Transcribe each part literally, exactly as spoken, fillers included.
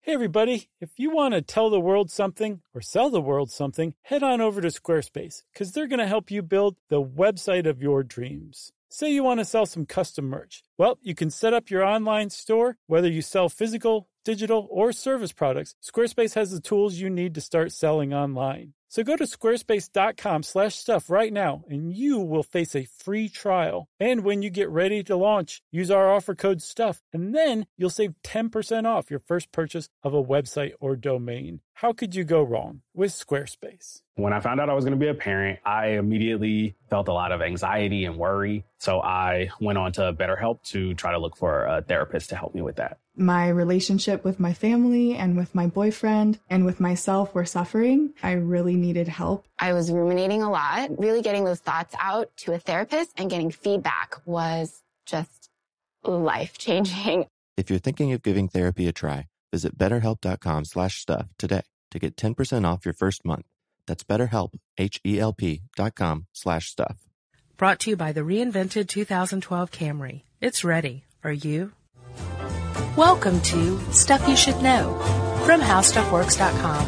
Hey everybody, if you want to tell the world something or sell the world something, head on over to Squarespace because they're going to help you build the website of your dreams. Say you want to sell some custom merch. Well, you can set up your online store, whether you sell physical, digital, or service products. Squarespace has the tools you need to start selling online. So go to squarespace.com slash stuff right now, and you will face a free trial. And when you get ready to launch, use our offer code STUFF, and then you'll save ten percent off your first purchase of a website or domain. How could you go wrong with Squarespace? When I found out I was going to be a parent, I immediately felt a lot of anxiety and worry. So I went on to BetterHelp to try to look for a therapist to help me with that. My relationship with my family and with my boyfriend and with myself were suffering. I really needed help. I was ruminating a lot. Really getting those thoughts out to a therapist and getting feedback was just life-changing. If you're thinking of giving therapy a try, visit betterhelp.com slash stuff today to get ten percent off your first month. That's BetterHelp, H-E-L-P dot com slash stuff. Brought to you by the reinvented two thousand twelve Camry. It's ready. Are you? Welcome to Stuff You Should Know from how stuff works dot com.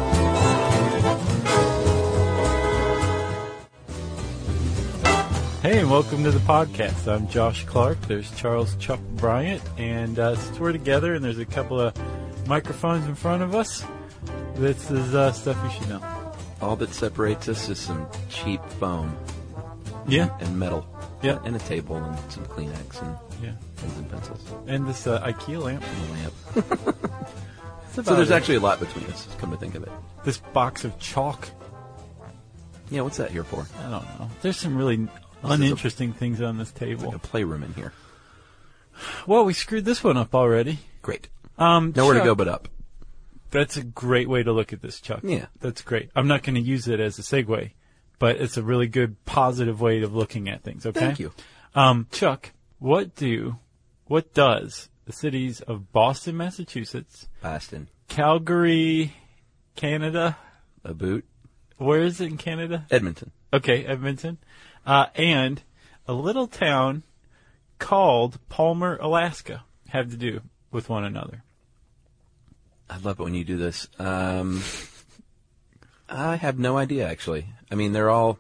Hey, and welcome to the podcast. I'm Josh Clark. There's Charles Chuck Bryant, and uh, since we're together and there's a couple of microphones in front of us, this is uh, Stuff You Should Know. All that separates us is some cheap foam. Yeah. And metal. Yeah. And a table and some Kleenex and yeah. pens and pencils. And this uh, IKEA lamp. And a lamp. So there's it. actually a lot between us, come to think of it. This box of chalk. Yeah, what's that here for? I don't know. There's some really this uninteresting a, things on this table. Like a playroom in here. Well, we screwed this one up already. Great. Um, Nowhere Chuck, to go but up. That's a great way to look at this, Chuck. Yeah. That's great. I'm not going to use it as a segue, but it's a really good, positive way of looking at things, okay? Thank you. Um, Chuck, what do, what does the cities of Boston, Massachusetts, Boston, Calgary, Canada, a boot, where is it in Canada? Edmonton. Okay, Edmonton, uh, and a little town called Palmer, Alaska have to do with one another? I love it when you do this. Um, I have no idea, actually. I mean, they're all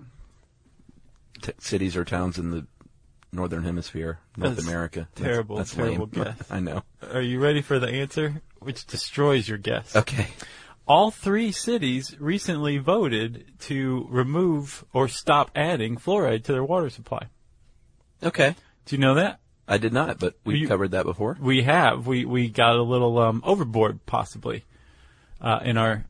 t- cities or towns in the Northern Hemisphere, North That's America. Terrible, that's, that's terrible lame. guess. I know. Are you ready for the answer? Which destroys your guess. Okay. All three cities recently voted to remove or stop adding fluoride to their water supply. Okay. Do you know that? I did not, but we've you, covered that before. We have. We we got a little um, overboard, possibly, uh, in our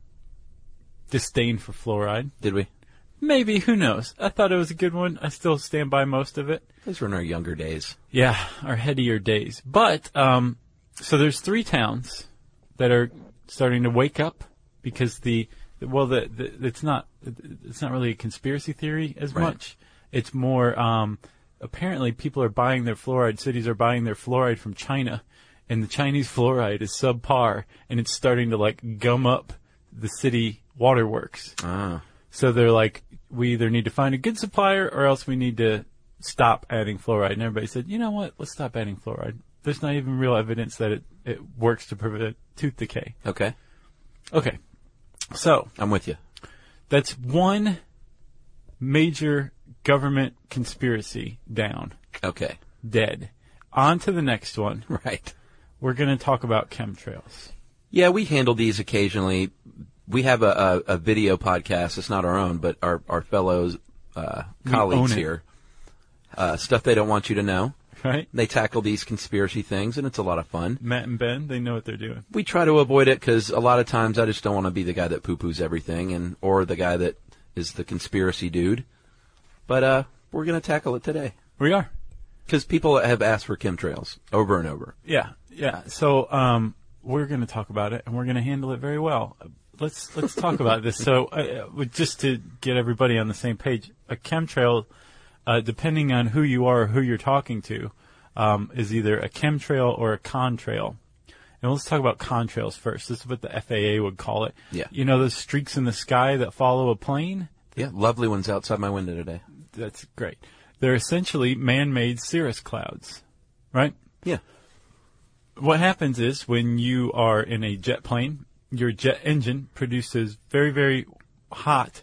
disdain for fluoride. Did we? Maybe. Who knows? I thought it was a good one. I still stand by most of it. Those were in our younger days. Yeah, our headier days. But, um, so there's three towns that are starting to wake up because the, well, the, the it's not, it's not really a conspiracy theory as right. much. It's more, um, apparently people are buying their fluoride, cities are buying their fluoride from China, and the Chinese fluoride is subpar, and it's starting to, like, gum up the city waterworks. Ah. So they're like, we either need to find a good supplier or else we need to stop adding fluoride. And everybody said, you know what, let's stop adding fluoride. There's not even real evidence that it, it works to prevent tooth decay. Okay. Okay. So. I'm with you. That's one major government conspiracy down. Okay. Dead. On to the next one. Right. We're going to talk about chemtrails. Yeah, we handle these occasionally. We have a, a, a video podcast. It's not our own, but our, our fellows, uh, colleagues here. Uh, stuff they don't want you to know. Right. They tackle these conspiracy things, and it's a lot of fun. Matt and Ben, they know what they're doing. We try to avoid it because a lot of times I just don't want to be the guy that poo-poos everything, and or the guy that is the conspiracy dude. But uh, we're going to tackle it today. We are. Because people have asked for chemtrails over and over. Yeah, yeah. So um, we're going to talk about it, and we're going to handle it very well. Let's let's talk about this. So uh, just to get everybody on the same page, a chemtrail, uh, depending on who you are or who you're talking to, um, is either a chemtrail or a contrail. And let's talk about contrails first. This is what the F A A would call it. Yeah. You know those streaks in the sky that follow a plane? Yeah, lovely ones outside my window today. That's great. They're essentially man-made cirrus clouds, right? Yeah. what happens is when you are in a jet plane, your jet engine produces very, very hot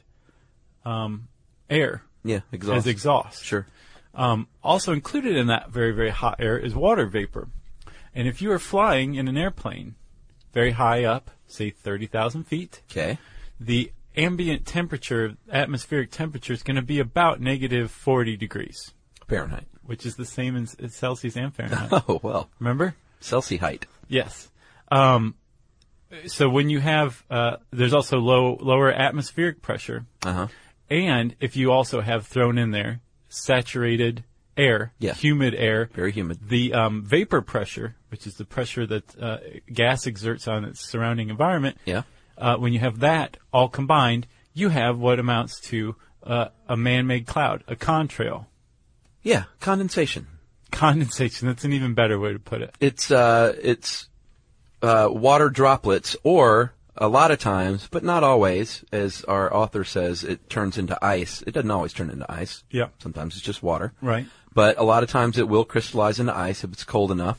um, air Yeah, exhaust. as exhaust. Sure. Um, also included in that very, very hot air is water vapor. And if you are flying in an airplane very high up, say thirty thousand feet, Okay. the ambient temperature, atmospheric temperature, is going to be about negative forty degrees, Fahrenheit. which is the same in, in Celsius and Fahrenheit. Oh, well. Remember? Celsius height. Yes. Um, so when you have, uh, there's also low, lower atmospheric pressure. Uh-huh. And if you also have thrown in there saturated air, Yeah. humid air, Very humid. the um, vapor pressure, which is the pressure that uh, gas exerts on its surrounding environment, Yeah. uh, when you have that all combined, you have what amounts to uh, a man-made cloud, a contrail. Yeah, condensation. Condensation, that's an even better way to put it. It's uh, it's uh, water droplets, or a lot of times, but not always, as our author says, it turns into ice. It doesn't always turn into ice. Yeah. Sometimes it's just water. Right. But a lot of times it will crystallize into ice if it's cold enough.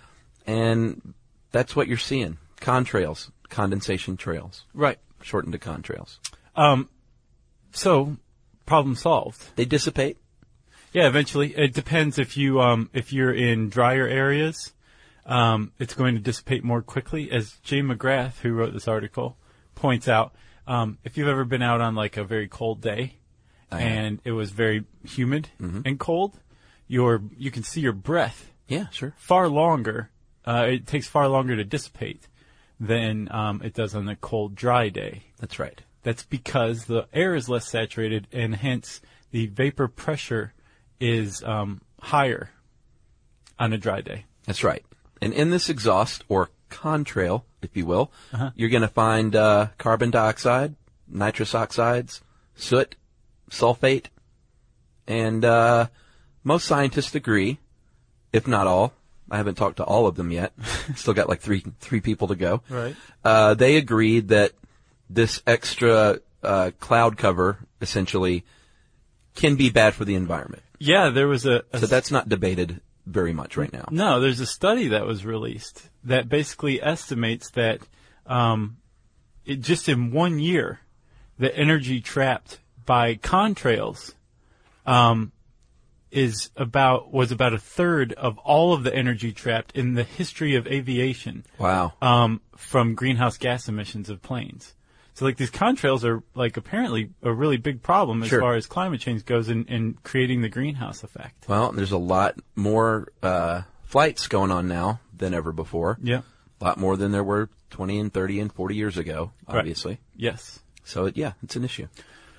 And that's what you're seeing. Contrails, condensation trails, Right. shortened to contrails. Um, so, problem solved. They dissipate. Yeah, eventually. It depends if you um, if you're in drier areas, um, it's going to dissipate more quickly. As Jay McGrath, who wrote this article, points out, um, if you've ever been out on like a very cold day I have. and it was very humid Mm-hmm. and cold, your you can see your breath Yeah, sure. far longer. Uh, it takes far longer to dissipate than um, it does on a cold, dry day. That's right. That's because the air is less saturated, and hence the vapor pressure is um, higher on a dry day. That's right. And in this exhaust, or contrail, if you will, Uh-huh. you're going to find uh, carbon dioxide, nitrous oxides, soot, sulfate, and uh, most scientists agree, if not all, I haven't talked to all of them yet, still got like three three people to go, Right. uh, they agreed that this extra uh, cloud cover, essentially, can be bad for the environment. Yeah, there was a, a So that's not debated very much right now. no. There's a study that was released that basically estimates that um, it, just in one year, the energy trapped by contrails um, is about was about a third of all of the energy trapped in the history of aviation Wow. um, from greenhouse gas emissions of planes. So, like, these contrails are, like, apparently a really big problem as Sure. far as climate change goes in, in creating the greenhouse effect. Well, there's a lot more uh, flights going on now than ever before. Yeah. A lot more than there were twenty and thirty and forty years ago, obviously. Yes. So, it, yeah, it's an issue.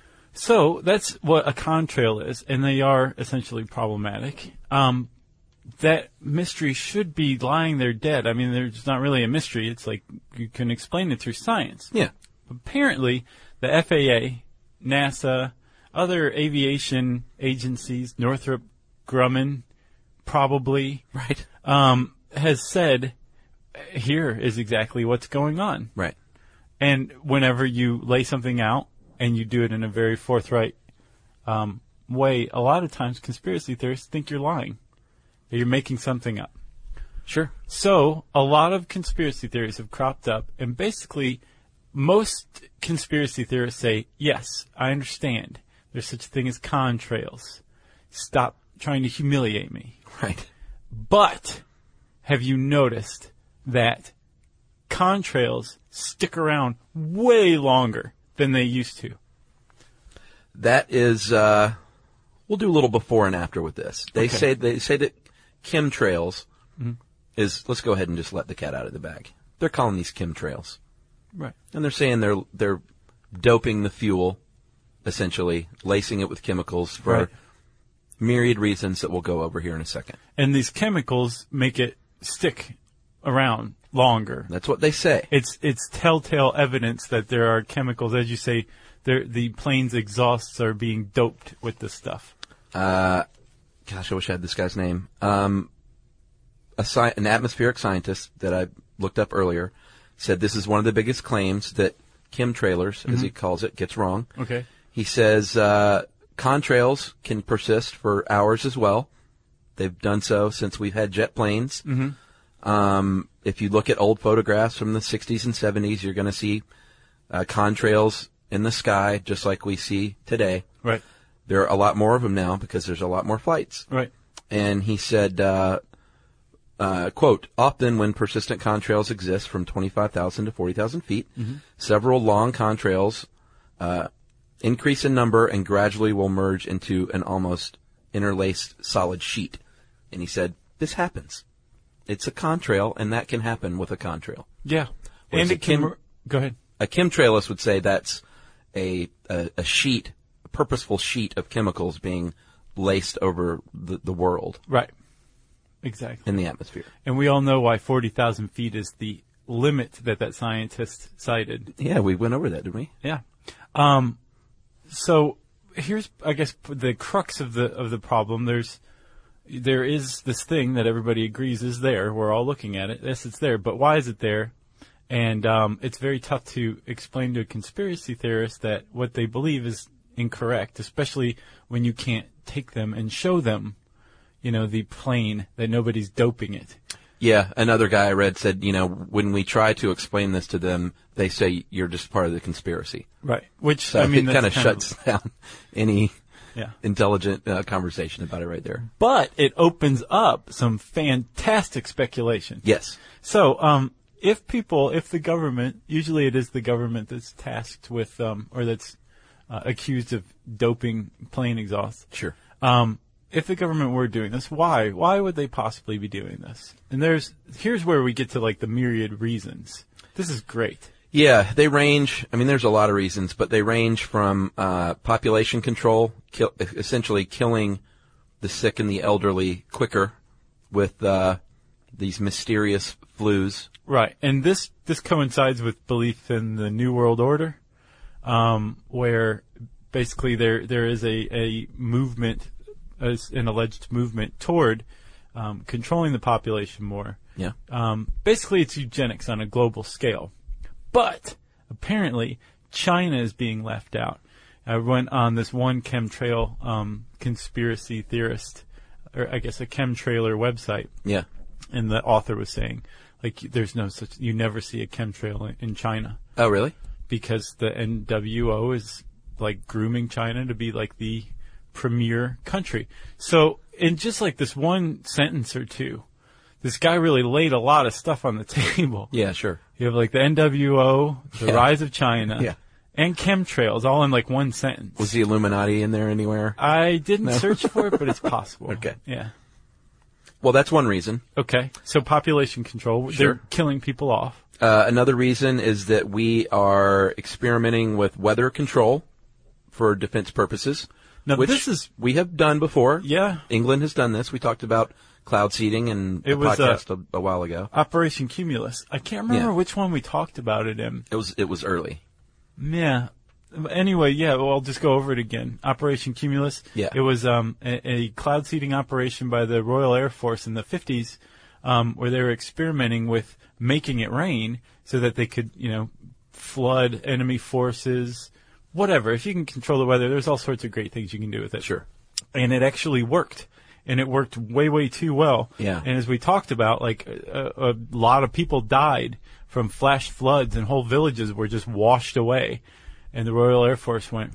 So that's what a contrail is, and they are essentially problematic. Um, that mystery should be lying there dead. I mean, there's not really a mystery. It's like you can explain it through science. Yeah. Apparently, the F A A, NASA, other aviation agencies, Northrop Grumman, probably, Right. um, has said, here is exactly what's going on. Right. And whenever you lay something out and you do it in a very forthright um, way, a lot of times conspiracy theorists think you're lying, that you're making something up. Sure. So a lot of conspiracy theories have cropped up, and basically most conspiracy theorists say, yes, I understand. There's such a thing as contrails. Stop trying to humiliate me. Right. But have you noticed that contrails stick around way longer than they used to? That is, uh, we'll do a little before and after with this. They Okay. say they say that chemtrails is, let's go ahead and just let the cat out of the bag. They're calling these chemtrails. Right. And they're saying they're they're doping the fuel, essentially, lacing it with chemicals for Right. myriad reasons that we'll go over here in a second. And these chemicals make it stick around longer. That's what they say. It's it's telltale evidence that there are chemicals, as you say, there the plane's exhausts are being doped with this stuff. Uh, gosh, I wish I had this guy's name. Um, a sci- an atmospheric scientist that I looked up earlier said this is one of the biggest claims that chemtrailers, as he calls it, gets wrong. Okay. He says uh, contrails can persist for hours as well. They've done so since we've had jet planes. Mm-hmm. Um, if you look at old photographs from the sixties and seventies, you're going to see uh, contrails in the sky, just like we see today. Right. There are a lot more of them now because there's a lot more flights. Right. And he said, uh, uh, quote, often when persistent contrails exist from twenty-five thousand to forty thousand feet, mm-hmm. several long contrails uh, increase in number and gradually will merge into an almost interlaced solid sheet. And he said, this happens. It's a contrail, and that can happen with a contrail. Yeah. Whereas and it chem- can... Go ahead. A chemtrailist would say that's a, a, a sheet, a purposeful sheet of chemicals being laced over the, the world. Right. Exactly. In the atmosphere. And we all know why forty thousand feet is the limit that that scientist cited. Yeah, we went over that, didn't we? Yeah. Um, so here's, I guess, the crux of the of the problem. There's there is this thing that everybody agrees is there. We're all looking at it. Yes, it's there. But why is it there? And um, it's very tough to explain to a conspiracy theorist that what they believe is incorrect, especially when you can't take them and show them, you know, the plane that nobody's doping it. Yeah, another guy I read said, you know, when we try to explain this to them, they say you're just part of the conspiracy. Right. Which, so I mean, it kind of shuts down any yeah. intelligent uh, conversation about it right there. But it opens up some fantastic speculation. Yes. So, um, if people, if the government, usually it is the government that's tasked with, um, or that's uh, accused of doping plane exhaust. Sure. Um, if the government were doing this, why? Why would they possibly be doing this? And there's, here's where we get to like the myriad reasons. This is great. Yeah, they range, I mean, there's a lot of reasons, but they range from, uh, population control, kill, essentially killing the sick and the elderly quicker with, uh, these mysterious flus. Right. And this, this coincides with belief in the New World Order, um, where basically there, there is a, a movement, as an alleged movement toward, um, controlling the population more. Yeah. Um, basically it's eugenics on a global scale. But apparently China is being left out. I went on this one chemtrail, um, conspiracy theorist, or I guess a chemtrailer website. Yeah. And the author was saying, like, there's no such, you never see a chemtrail in China. Oh, really? Because the N W O is, like, grooming China to be, like, the premier country. So, in just, like, this one sentence or two, this guy really laid a lot of stuff on the table. Yeah, sure. You have, like, the N W O, the yeah. rise of China, yeah. and chemtrails, all in, like, one sentence. Was the Illuminati in there anywhere? I didn't no? search for it, but it's possible. Okay. Yeah. Well, that's one reason. Okay. So population control, sure. They're killing people off. Uh, another reason is that we are experimenting with weather control for defense purposes. Now, which this is... we have done before. Yeah. England has done this. We talked about cloud seeding in it a was podcast a, a while ago. Operation Cumulus. I can't remember yeah. which one we talked about it in. It was it was early. Yeah. Anyway, yeah, well, I'll just go over it again. Operation Cumulus. Yeah. It was um, a, a cloud seeding operation by the Royal Air Force in the fifties, um, where they were experimenting with making it rain so that they could, you know, flood enemy forces, whatever. If you can control the weather, there's all sorts of great things you can do with it. Sure. And it actually worked. And it worked way, way too well. Yeah. And as we talked about, like, a, a lot of people died from flash floods and whole villages were just washed away. And the Royal Air Force went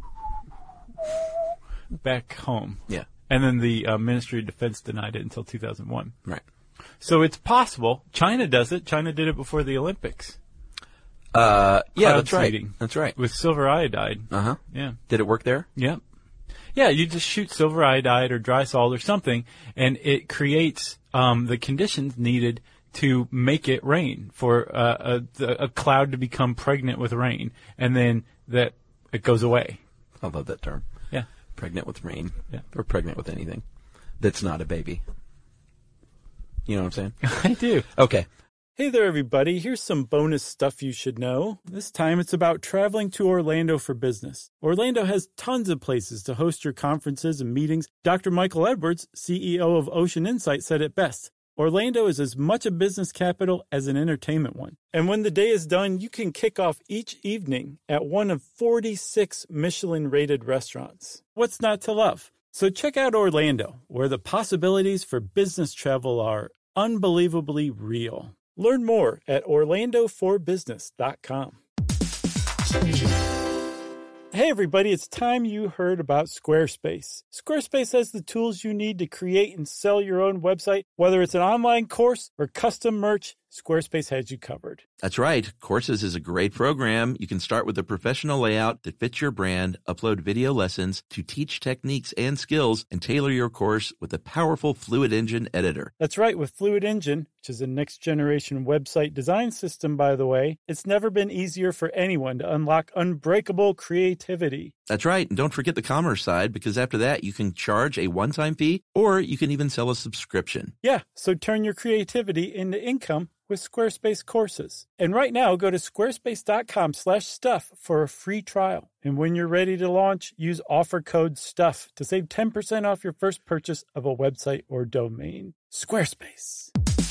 back home. Yeah. And then the uh, Ministry of Defense denied it until two thousand one. Right. So it's possible. China does it. China did it before the Olympics. Uh, yeah, Cloud that's right. seeding. That's right. With silver iodide. Uh-huh. Yeah. Did it work there? Yep. Yeah, you just shoot silver iodide or dry salt or something, and it creates um, the conditions needed to make it rain, for uh, a, a cloud to become pregnant with rain, and then that it goes away. I love that term. Yeah. Pregnant with rain. Yeah. Or pregnant with anything that's not a baby. You know what I'm saying? I do. Okay. Hey there, everybody. Here's some bonus stuff you should know. This time it's about traveling to Orlando for business. Orlando has tons of places to host your conferences and meetings. Doctor Michael Edwards, C E O of Ocean Insight, said it best. Orlando is as much a business capital as an entertainment one. And when the day is done, you can kick off each evening at one of forty-six Michelin-rated restaurants. What's not to love? So check out Orlando, where the possibilities for business travel are unbelievably real. Learn more at orlando for business dot com. Hey everybody, it's time you heard about Squarespace. Squarespace has the tools you need to create and sell your own website. Whether it's an online course or custom merch, Squarespace has you covered. That's right. Courses is a great program. You can start with a professional layout that fits your brand, upload video lessons to teach techniques and skills, and tailor your course with a powerful Fluid Engine editor. That's right. With Fluid Engine, which is a next-generation website design system, by the way, it's never been easier for anyone to unlock unbreakable creativity. That's right. And don't forget the commerce side, because after that, you can charge a one-time fee, or you can even sell a subscription. Yeah, so turn your creativity into income with Squarespace courses. And right now, go to squarespace.com slash stuff for a free trial. And when you're ready to launch, use offer code STUFF to save ten percent off your first purchase of a website or domain. Squarespace.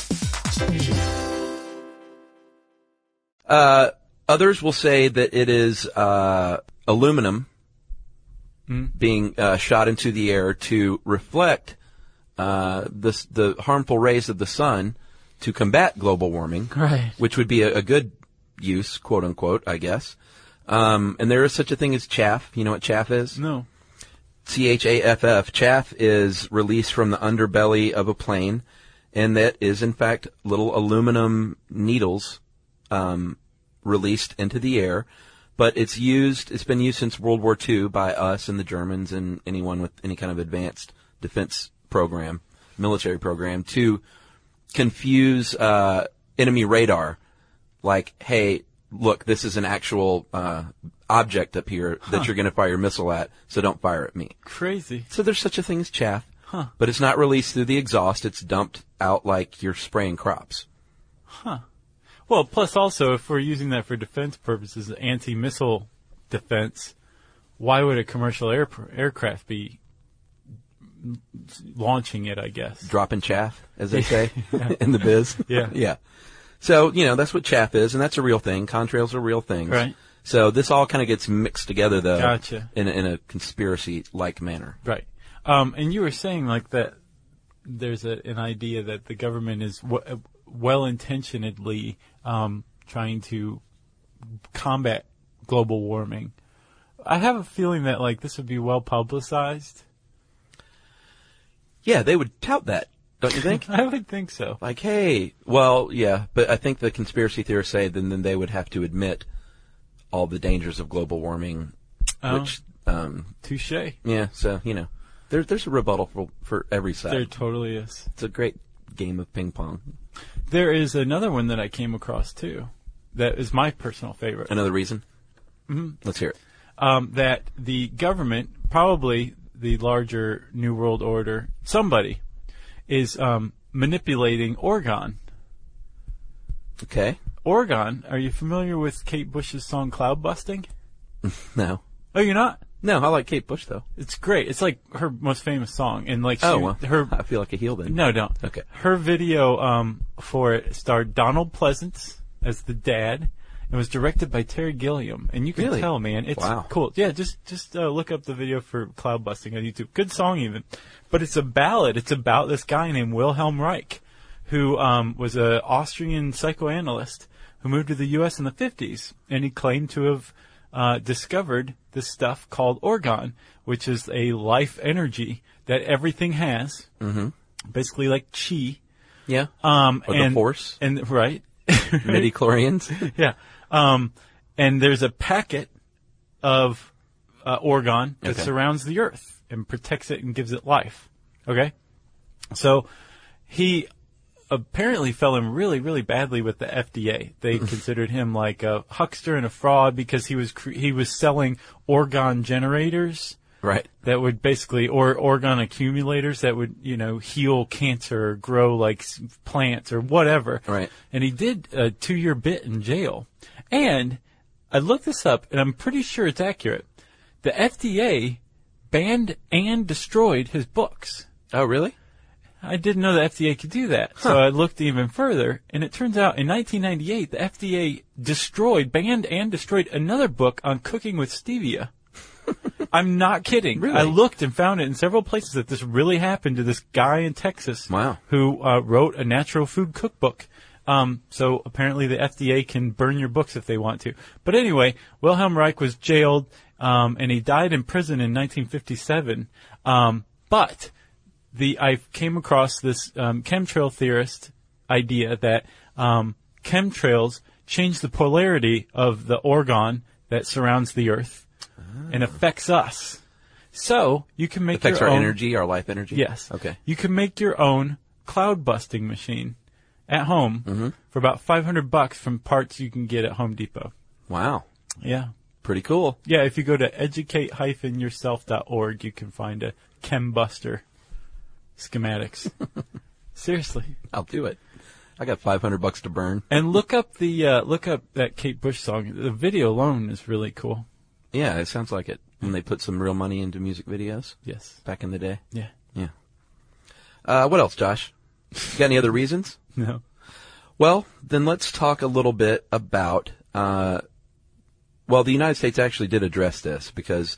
Uh, others will say that it is uh, aluminum mm. being uh, shot into the air to reflect uh, the, the harmful rays of the sun to combat global warming, right. which would be a, a good use, quote unquote, I guess. Um, and there is such a thing as chaff. You know what chaff is? No. C H A F F. Chaff is released from the underbelly of a plane, and that is, in fact, little aluminum needles um, released into the air. But it's used, it's been used since World War Two by us and the Germans and anyone with any kind of advanced defense program, military program, to confuse uh, enemy radar. Like, hey, look, this is an actual uh, object up here that huh. you're going to fire your missile at, so don't fire at me. Crazy. So there's such a thing as chaff, huh. but it's not released through the exhaust. It's dumped out like you're spraying crops. Huh. Well, plus also, if we're using that for defense purposes, anti-missile defense, why would a commercial air, aircraft be launching it, I guess? Dropping chaff, as they say in the biz. Yeah. Yeah. So, you know, that's what chaff is, and that's a real thing. Contrails are real things. Right. So this all kind of gets mixed together, though, gotcha. in, a, in a conspiracy-like manner. Right. Um, and you were saying, like, that there's a, an idea that the government is w- well-intentionedly um, trying to combat global warming. I have a feeling that, like, this would be well-publicized. Yeah, they would tout that, don't you think? I would think so. Like, hey, well, yeah, but I think the conspiracy theorists say then, then they would have to admit all the dangers of global warming, oh, which, um... touche. Yeah, so, you know, there, there's a rebuttal for, for every side. There totally is. It's a great game of ping pong. There is another one that I came across, too, that is my personal favorite. Another reason? Mm-hmm. Let's hear it. Um, that the government, probably the larger New World Order, somebody, is um, manipulating Oregon. Okay. Oregon, are you familiar with Kate Bush's song Cloud Busting? No. Oh, you're not? No, I like Kate Bush, though. It's great. It's like her most famous song. And like, she, oh, well, her, I feel like a heel then. No, don't. Okay. Her video um, for it starred Donald Pleasance as the dad. It was directed by Terry Gilliam, and you can really? tell, man, it's wow. cool. Yeah, just just uh, look up the video for Cloud Busting on YouTube. Good song, even, but it's a ballad. It's about this guy named Wilhelm Reich, who um, was an Austrian psychoanalyst who moved to the U S in the fifties, and he claimed to have uh, discovered this stuff called orgone, which is a life energy that everything has, mm-hmm. basically like chi. Yeah. Um, or and, the Force. And right. Midi-chlorians. Yeah. Um, and there's a packet of uh, orgone that okay. surrounds the Earth and protects it and gives it life. Okay? So he apparently fell in really, really badly with the F D A. They considered him like a huckster and a fraud because he was cre- he was selling orgone generators. Right. That would basically, or orgone accumulators that would, you know, heal cancer or grow like plants or whatever. Right. And he did a two-year bit in jail. And I looked this up, and I'm pretty sure it's accurate. The F D A banned and destroyed his books. Oh, really? I didn't know the F D A could do that. Huh. So I looked even further, and it turns out in nineteen ninety-eight, the F D A destroyed, banned and destroyed another book on cooking with stevia. I'm not kidding. Really? I looked and found it in several places that this really happened to this guy in Texas. Wow. Who uh, wrote a natural food cookbook. Um, so apparently the F D A can burn your books if they want to. But anyway, Wilhelm Reich was jailed, um, and he died in prison in nineteen fifty-seven. Um, but the I came across this um, chemtrail theorist idea that um, chemtrails change the polarity of the orgone that surrounds the Earth oh. and affects us. So you can make affects your our own, energy, our life energy. Yes. Okay. You can make your own cloud busting machine at home mm-hmm. for about five hundred bucks from parts you can get at Home Depot. Wow. Yeah. Pretty cool. Yeah, if you go to educate dash yourself dot org, you can find a Chembuster schematics. Seriously. I'll do it. I got five hundred bucks to burn. And look up the uh, look up that Kate Bush song. The video alone is really cool. Yeah, it sounds like it. When they put some real money into music videos. Yes. Back in the day. Yeah. Yeah. Uh, what else, Josh? You got any other reasons? No. Well, then let's talk a little bit about, uh, well, the United States actually did address this because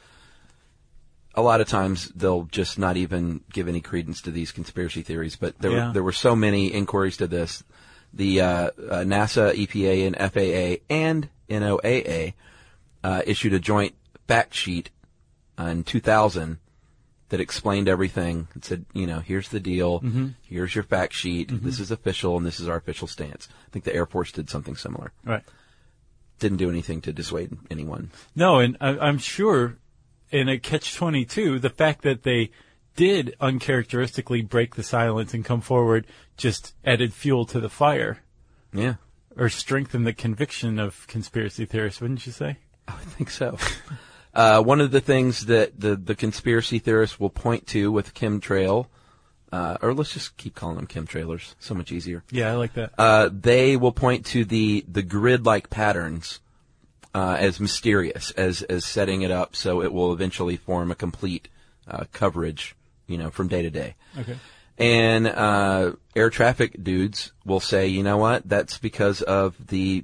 a lot of times they'll just not even give any credence to these conspiracy theories, but there, yeah. were, there were so many inquiries to this. The uh, uh, NASA, E P A, and F A A, and N O A A uh, issued a joint fact sheet uh, in two thousand that explained everything and said, you know, here's the deal, mm-hmm. here's your fact sheet, mm-hmm. this is official, and this is our official stance. I think the Air Force did something similar. Right. Didn't do anything to dissuade anyone. No, and I, I'm sure in a catch twenty-two, the fact that they did uncharacteristically break the silence and come forward just added fuel to the fire. Yeah. Or strengthened the conviction of conspiracy theorists, wouldn't you say? I would think so. Uh, one of the things that the, the conspiracy theorists will point to with chemtrail, uh, or let's just keep calling them chemtrailers, so much easier. Yeah, I like that. Uh, they will point to the, the grid-like patterns uh, as mysterious, as, as setting it up so it will eventually form a complete uh, coverage, you know, from day to day. Okay. And uh, air traffic dudes will say, you know what, that's because of the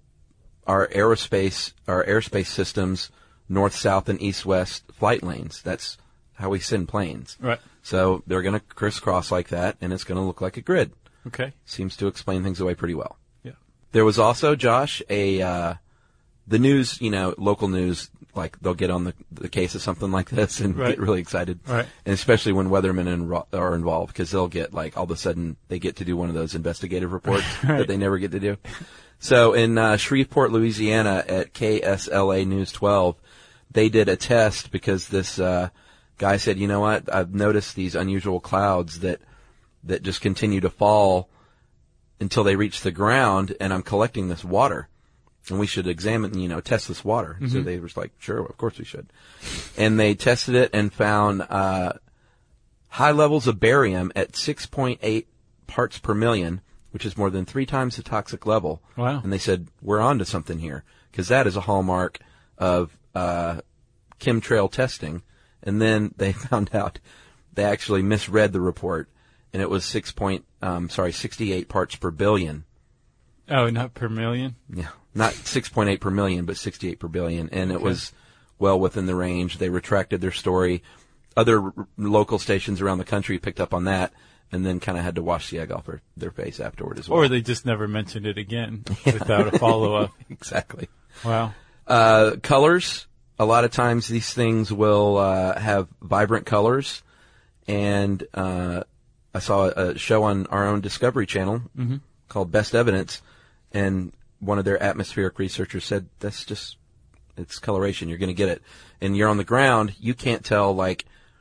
our aerospace, our airspace systems, north, south, and east, west flight lanes. That's how we send planes. Right. So they're going to crisscross like that, and it's going to look like a grid. Okay. Seems to explain things away pretty well. Yeah. There was also, Josh, a uh, the news, you know, local news, like they'll get on the, the case of something like this and right. get really excited. Right. And especially when weathermen enro- are involved, because they'll get, like, all of a sudden they get to do one of those investigative reports right. that they never get to do. So in uh, Shreveport, Louisiana, at K S L A News twelve, they did a test because this uh, guy said, you know what, I've noticed these unusual clouds that that just continue to fall until they reach the ground, and I'm collecting this water. And we should examine, you know, test this water. Mm-hmm. So they were like, sure, of course we should. And they tested it and found uh, high levels of barium at six point eight parts per million, which is more than three times the toxic level. Wow. And they said, we're on to something here, because that is a hallmark of uh, chemtrail testing. And then they found out they actually misread the report, and it was six point, um, sorry, sixty-eight parts per billion. Oh, not per million? Yeah, not six point eight per million, but sixty-eight per billion, and okay. it was well within the range. They retracted their story. Other r- local stations around the country picked up on that, and then kind of had to wash the egg off their, their face afterward as well. Or they just never mentioned it again without a follow-up. Exactly. Wow. Uh, colors. A lot of times these things will uh, have vibrant colors, and uh, I saw a show on our own Discovery Channel mm-hmm. called Best Evidence, and one of their atmospheric researchers said, that's just, it's coloration, you're going to get it. And you're on the ground, you can't tell, like,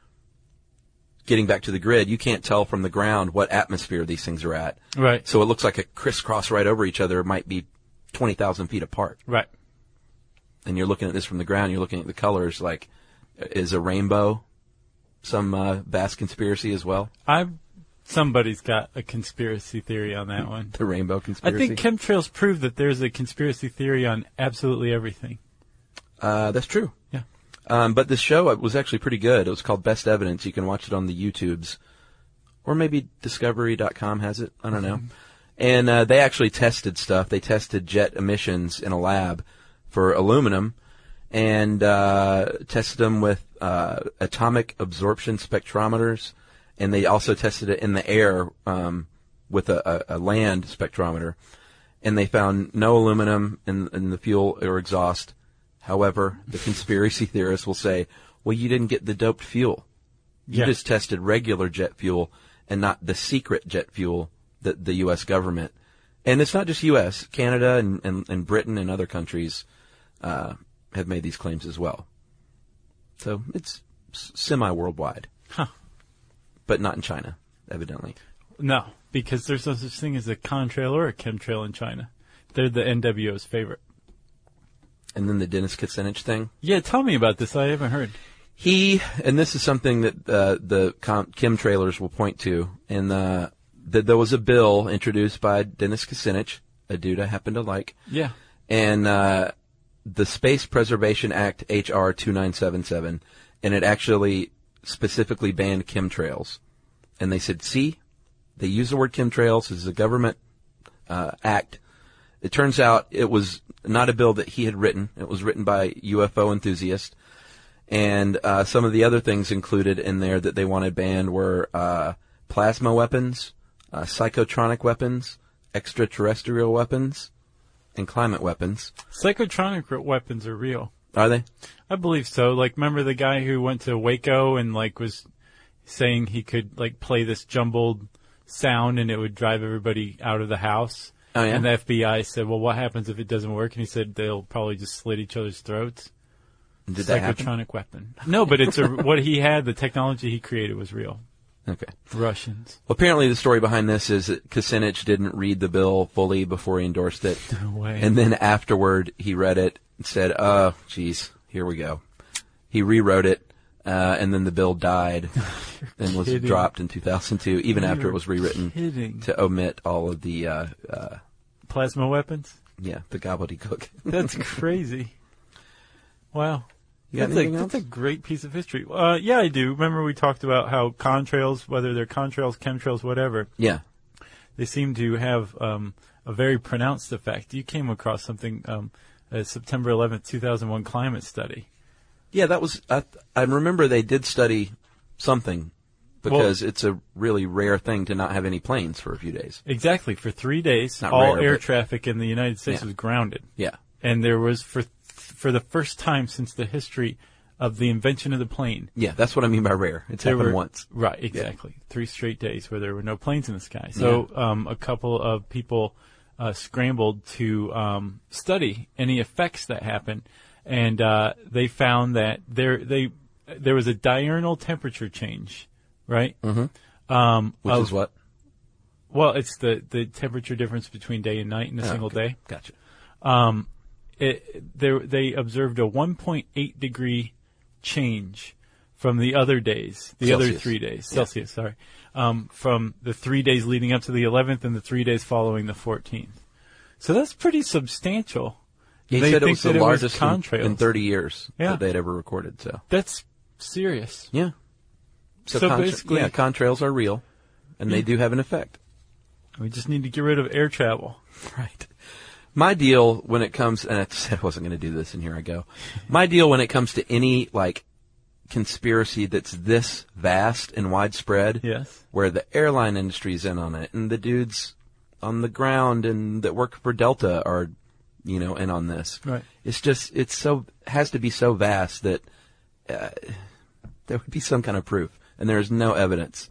getting back to the grid, you can't tell from the ground what atmosphere these things are at. Right. So it looks like a crisscross right over each other. It might be twenty thousand feet apart. Right. And you're looking at this from the ground, you're looking at the colors, like, is a rainbow some uh, vast conspiracy as well? I Somebody's got a conspiracy theory on that one. The rainbow conspiracy? I think chemtrails prove that there's a conspiracy theory on absolutely everything. Uh, that's true. Yeah. Um, but this show was actually pretty good. It was called Best Evidence. You can watch it on the YouTubes. Or maybe Discovery dot com has it. I don't know. And uh, they actually tested stuff. They tested jet emissions in a lab for aluminum. and uh, tested them with uh, atomic absorption spectrometers, and they also tested it in the air um, with a, a, a land spectrometer, and they found no aluminum in, in the fuel or exhaust. However, the conspiracy theorists will say, well, you didn't get the doped fuel. You Yeah. just tested regular jet fuel and not the secret jet fuel that the U S government, and it's not just U S, Canada and, and, and Britain and other countries uh, have made these claims as well. So it's s- semi-worldwide. Huh. But not in China, evidently. No, because there's no such thing as a contrail or a chemtrail in China. They're the N W O's favorite. And then the Dennis Kucinich thing. Yeah, tell me about this. I haven't heard. He, and this is something that uh, the com- Kim trailers will point to, and uh, that there was a bill introduced by Dennis Kucinich, a dude I happen to like, Yeah. and uh, the Space Preservation Act, H R twenty-nine seventy-seven, and it actually specifically banned chemtrails. And they said, see, they use the word chemtrails as a government uh, act. It turns out it was not a bill that he had written. It was written by U F O enthusiasts. And uh, some of the other things included in there that they wanted banned were uh, plasma weapons, uh, psychotronic weapons, extraterrestrial weapons, and climate weapons. Psychotronic weapons are real. Are they? I believe so. Like, remember the guy who went to Waco and, like, was saying he could, like, play this jumbled sound and it would drive everybody out of the house? Oh, yeah? And the F B I said, well, what happens if it doesn't work? And he said they'll probably just slit each other's throats. Did that happen? Psychotronic weapon. No, but it's a, what he had, the technology he created was real. Okay. Russians. Well, apparently the story behind this is that Kucinich didn't read the bill fully before he endorsed it. No way. And then afterward, he read it and said, oh, geez, here we go. He rewrote it, uh, and then the bill died and was kidding. dropped in two thousand two, even You're after it was rewritten kidding. to omit all of the, uh, uh, Plasma weapons? yeah, the gobbledygook. That's crazy. Wow. You got That's, a, anything that's a else? great piece of history. Uh, yeah, I do. Remember we talked about how contrails, whether they're contrails, chemtrails, whatever, Yeah. they seem to have um, a very pronounced effect. You came across something, um, a September eleventh, two thousand one climate study. Yeah, that was, I, I remember they did study something because it's a really rare thing to not have any planes for a few days. Exactly. For three days, Not all rare, air but- traffic in the United States Yeah. was grounded. Yeah. And there was, for for the first time since the history of the invention of the plane, Yeah, that's what I mean by rare. It's there happened were, once. Right, exactly. Three straight days where there were no planes in the sky. So um, a couple of people uh, scrambled to um, study any effects that happen, and uh, they found that there they there was a diurnal temperature change, right? Mm-hmm. Um, Which of- is what? Well, it's the, the temperature difference between day and night in a Oh, single okay. day. Gotcha. Um, it, they, they observed a one point eight degree change from the other days, the other Celsius. three days, Yeah. Celsius, sorry, um, from the three days leading up to the eleventh and the three days following the fourteenth. So that's pretty substantial. He They said it think was the that it was largest in, contrails. in thirty years Yeah. that they'd ever recorded. So That's serious. yeah. So contra- basically- yeah, contrails are real, and they do have an effect. We just need to get rid of air travel. Right. My deal when it comes, and I said I wasn't going to do this, and here I go. My deal when it comes to any like conspiracy that's this vast and widespread, Yes. where the airline industry's in on it, and the dudes on the ground and that work for Delta are, you know, in on this. Right. It's just, it's so, has to be so vast that uh, there would be some kind of proof, and there is no evidence.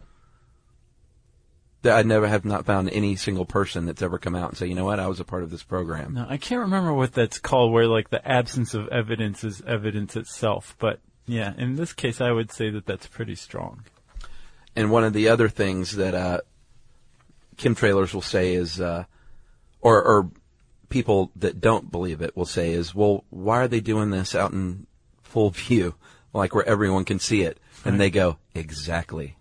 That I never have not found any single person that's ever come out and say, you know what, I was a part of this program. No, I can't remember what that's called, where like the absence of evidence is evidence itself. But yeah, in this case, I would say that that's pretty strong. And one of the other things that uh, chemtrailers will say is, uh, or, or people that don't believe it will say is, well, why are they doing this out in full view, like where everyone can see it? And they go, exactly.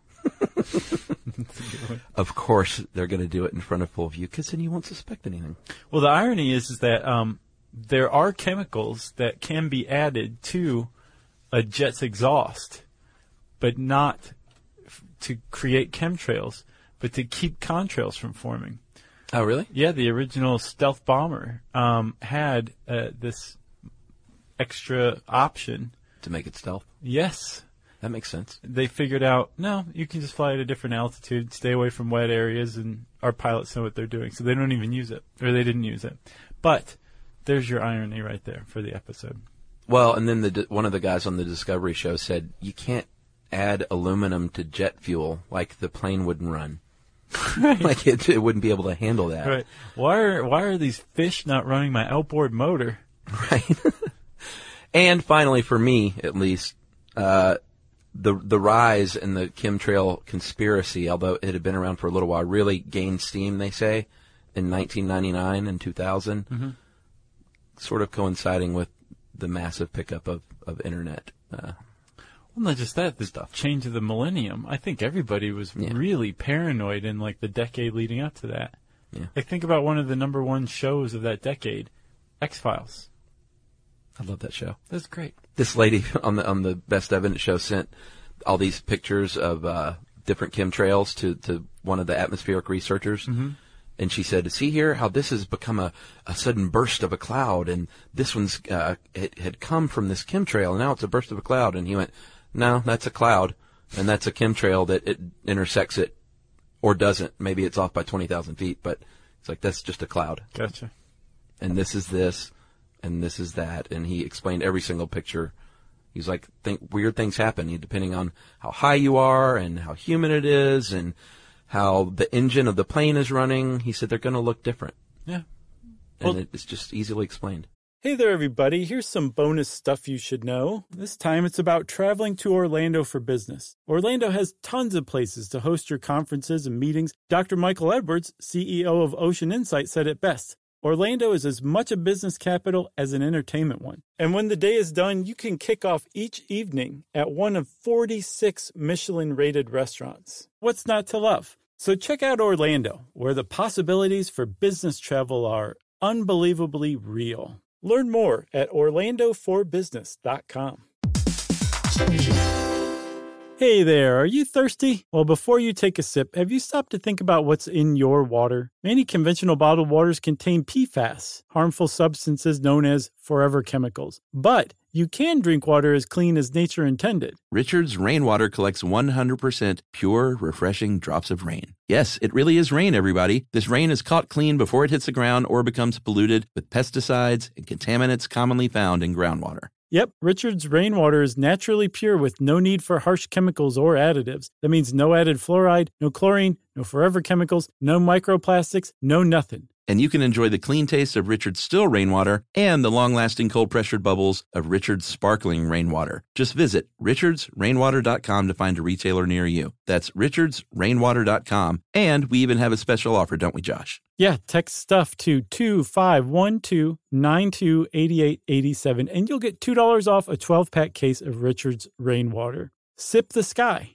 Of course, they're going to do it in front of full view because then you won't suspect anything. Well, the irony is, is that um, there are chemicals that can be added to a jet's exhaust, but not f- to create chemtrails, but to keep contrails from forming. Oh, really? Yeah, the original stealth bomber um, had uh, this extra option. To make it stealth? Yes. That makes sense. They figured out, no, you can just fly at a different altitude, stay away from wet areas, and our pilots know what they're doing. So they don't even use it, or they didn't use it. But there's your irony right there for the episode. Well, and then the one of the guys on the Discovery show said, you can't add aluminum to jet fuel like the plane wouldn't run. Right. Like it, it wouldn't be able to handle that. Right. Why are, why are these fish not running my outboard motor? Right. And finally, for me, at least, uh, the the rise in the chemtrail conspiracy, although it had been around for a little while, really gained steam, they say, in nineteen ninety-nine and two thousand, mm-hmm. sort of coinciding with the massive pickup of, of Internet. Uh, well, not just that, the stuff. Change of the millennium. I think everybody was yeah. really paranoid in like the decade leading up to that. Yeah. Like think about one of the number one shows of that decade, X-Files. I love that show. That's great. This lady on the on the Best Evidence show sent all these pictures of uh, different chemtrails to, to one of the atmospheric researchers. Mm-hmm. And she said, see here how this has become a, a sudden burst of a cloud, and this one's uh, it had come from this chemtrail, and now it's a burst of a cloud. And he went, no, that's a cloud, and that's a chemtrail that it intersects it, or doesn't. Maybe it's off by twenty thousand feet, but it's like, that's just a cloud. Gotcha. And this is this. And this is that, and he explained every single picture. He's like, think weird things happen depending on how high you are and how humid it is and how the engine of the plane is running. He said they're going to look different. Yeah. And well, it's just easily explained. Hey there, everybody. Here's some bonus stuff you should know. This time it's about traveling to Orlando for business. Orlando has tons of places to host your conferences and meetings. Doctor Michael Edwards, C E O of Ocean Insight, said it best. Orlando is as much a business capital as an entertainment one. And when the day is done, you can kick off each evening at one of forty-six Michelin-rated restaurants. What's not to love? So check out Orlando, where the possibilities for business travel are unbelievably real. Learn more at orlando for business dot com. Hey there, are you thirsty? Well, before you take a sip, have you stopped to think about what's in your water? Many conventional bottled waters contain P FAS, harmful substances known as forever chemicals. But you can drink water as clean as nature intended. Richard's Rainwater collects one hundred percent pure, refreshing drops of rain. Yes, it really is rain, everybody. This rain is caught clean before it hits the ground or becomes polluted with pesticides and contaminants commonly found in groundwater. Yep, Richard's Rainwater is naturally pure with no need for harsh chemicals or additives. That means no added fluoride, no chlorine, no forever chemicals, no microplastics, no nothing. And you can enjoy the clean taste of Richard's still rainwater and the long-lasting cold-pressured bubbles of Richard's sparkling rainwater. Just visit richards rainwater dot com to find a retailer near you. That's richards rainwater dot com. And we even have a special offer, don't we, Josh? Yeah, text stuff to two five one two nine two eight eight eight seven, and you'll get two dollars off a twelve-pack case of Richard's Rainwater. Sip the sky.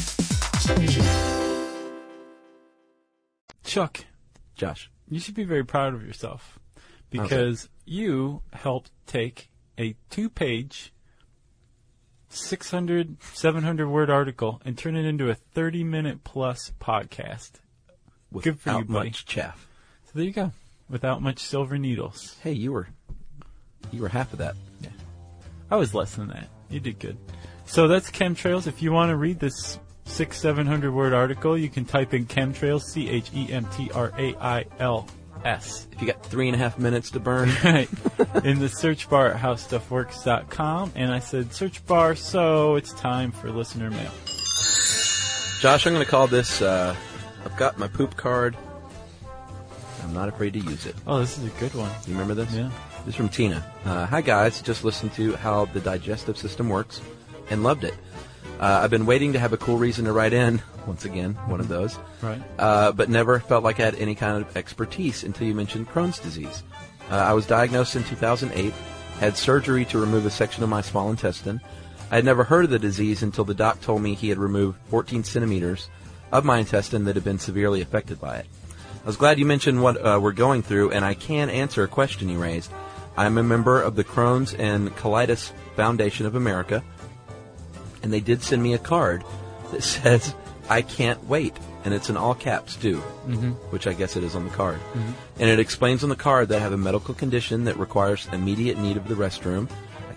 Chuck. Josh. You should be very proud of yourself because you helped take a two-page, six hundred, seven hundred word article and turn it into a thirty-minute plus podcast. Without Good for you, buddy. much chaff. So there you go. Without much silver needles. Hey, you were you were half of that. Yeah. I was less than that. You did good. So that's chemtrails. If you want to read this six, seven hundred word article, you can type in chemtrails, C H E M T R A I L S. If you got three and a half minutes to burn. Right. In the search bar at how stuff works dot com. And I said search bar, so it's time for listener mail. Josh, I'm going to call this, uh, I've got my poop card. I'm not afraid to use it. Oh, this is a good one. You remember this? Yeah. This is from Tina. Uh, Hi, guys. Just listened to how the digestive system works and loved it. Uh, I've been waiting to have a cool reason to write in. Once again, one of those. Right. Uh, but never felt like I had any kind of expertise until you mentioned Crohn's disease. Uh, I was diagnosed in two thousand eight, had surgery to remove a section of my small intestine. I had never heard of the disease until the doc told me he had removed fourteen centimeters of my intestine that had been severely affected by it. I was glad you mentioned what uh, we're going through, and I can answer a question you raised. I'm a member of the Crohn's and Colitis Foundation of America, and they did send me a card that says, I can't wait. And it's in all caps, too, mm-hmm. which I guess it is on the card. Mm-hmm. And it explains on the card that I have a medical condition that requires immediate need of the restroom. I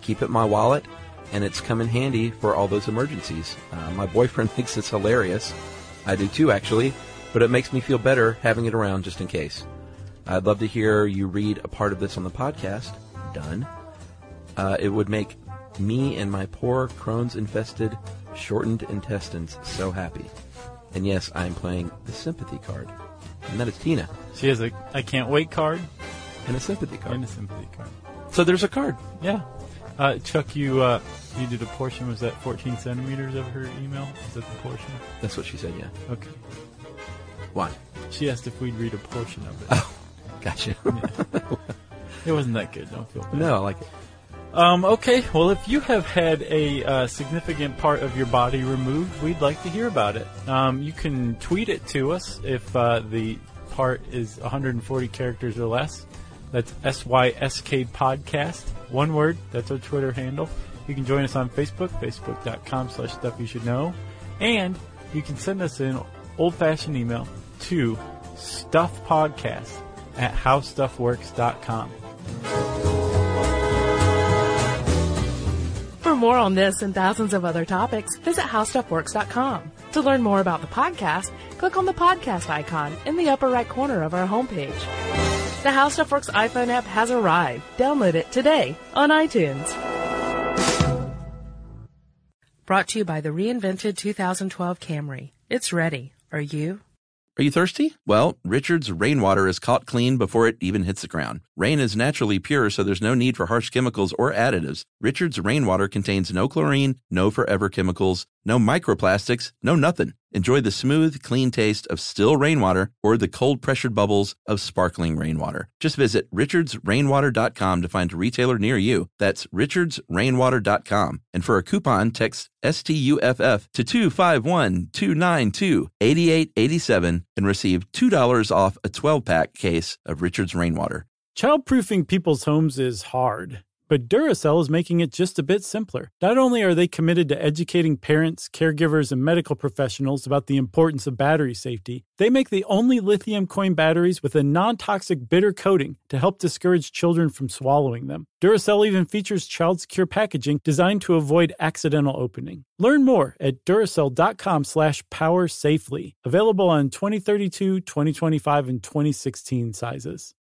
keep it in my wallet, and it's come in handy for all those emergencies. Uh, my boyfriend thinks it's hilarious. I do too, actually, but it makes me feel better having it around just in case. I'd love to hear you read a part of this on the podcast. Done. Uh, it would make me and my poor Crohn's-infested, shortened intestines so happy. And yes, I'm playing the sympathy card. And that is Tina. She has a I can't wait card. And a sympathy card. And a sympathy card. So there's a card. Yeah. Uh, Chuck, you uh, you did a portion. Was that fourteen centimeters of her email? Is that the portion? That's what she said, yeah. Okay. Why? She asked if we'd read a portion of it. Oh, gotcha. Yeah. It wasn't that good. Don't feel bad. No, I like it. Um, okay, well, if you have had a uh, significant part of your body removed, we'd like to hear about it. Um, you can tweet it to us if uh, the part is one hundred forty characters or less. That's S Y S K Podcast. One word. That's our Twitter handle. You can join us on Facebook, facebook.com slash stuff you should know. And you can send us an old-fashioned email to stuffpodcast at howstuffworks dot com. For more on this and thousands of other topics, visit how stuff works dot com. To learn more about the podcast, click on the podcast icon in the upper right corner of our homepage. The How Stuff Works iPhone app has arrived. Download it today on iTunes. Brought to you by the reinvented two thousand twelve Camry. It's ready. Are you? Are you thirsty? Well, Richard's Rainwater is caught clean before it even hits the ground. Rain is naturally pure, so there's no need for harsh chemicals or additives. Richard's Rainwater contains no chlorine, no forever chemicals, no microplastics, no nothing. Enjoy the smooth, clean taste of still rainwater or the cold-pressured bubbles of sparkling rainwater. Just visit richards rainwater dot com to find a retailer near you. That's richards rainwater dot com. And for a coupon, text S T U F F to two five one, two nine two, eight eight eight seven and receive two dollars off a twelve-pack case of Richard's Rainwater. Childproofing people's homes is hard, but Duracell is making it just a bit simpler. Not only are they committed to educating parents, caregivers, and medical professionals about the importance of battery safety, they make the only lithium coin batteries with a non-toxic bitter coating to help discourage children from swallowing them. Duracell even features child-secure packaging designed to avoid accidental opening. Learn more at Duracell.com slash power safely. Available on twenty thirty-two, twenty twenty-five, and twenty sixteen sizes.